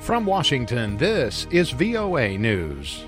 From Washington, this is VOA News.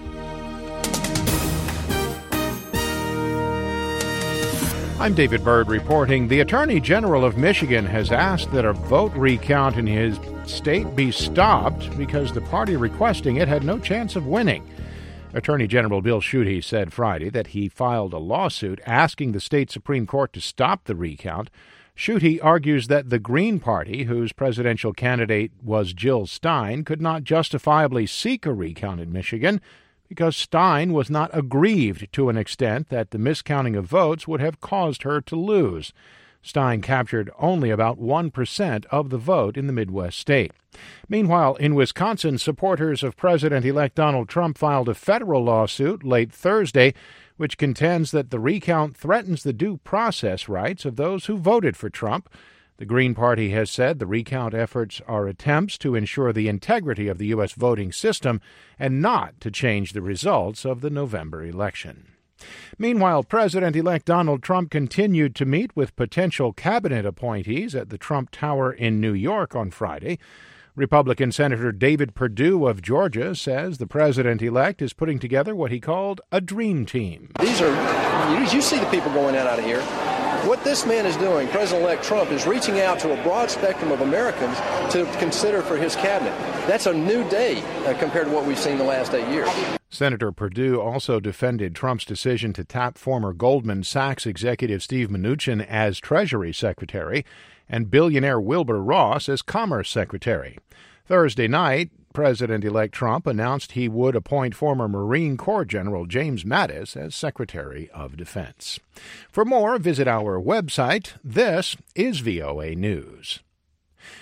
I'm David Byrd reporting. The Attorney General of Michigan has asked that a vote recount in his state be stopped because the party requesting it had no chance of winning. Attorney General Bill Schuette said Friday that he filed a lawsuit asking the state Supreme Court to stop the recount. Schuette argues that the Green Party, whose presidential candidate was Jill Stein, could not justifiably seek a recount in Michigan because Stein was not aggrieved to an extent that the miscounting of votes would have caused her to lose. Stein captured only about 1% of the vote in the Midwest state. Meanwhile, in Wisconsin, supporters of President-elect Donald Trump filed a federal lawsuit late Thursday which contends that the recount threatens the due process rights of those who voted for Trump. The Green Party has said the recount efforts are attempts to ensure the integrity of the U.S. voting system and not to change the results of the November election. Meanwhile, President-elect Donald Trump continued to meet with potential cabinet appointees at the Trump Tower in New York on Friday. Republican Senator David Perdue of Georgia says the president-elect is putting together what he called a dream team. You see the people going out of here. What this man is doing, President-elect Trump, is reaching out to a broad spectrum of Americans to consider for his cabinet. That's a new day compared to what we've seen the last 8 years. Senator Perdue also defended Trump's decision to tap former Goldman Sachs executive Steve Mnuchin as Treasury Secretary and billionaire Wilbur Ross as Commerce Secretary. Thursday night, President-elect Trump announced he would appoint former Marine Corps General James Mattis as Secretary of Defense. For more, visit our website. This is VOA News.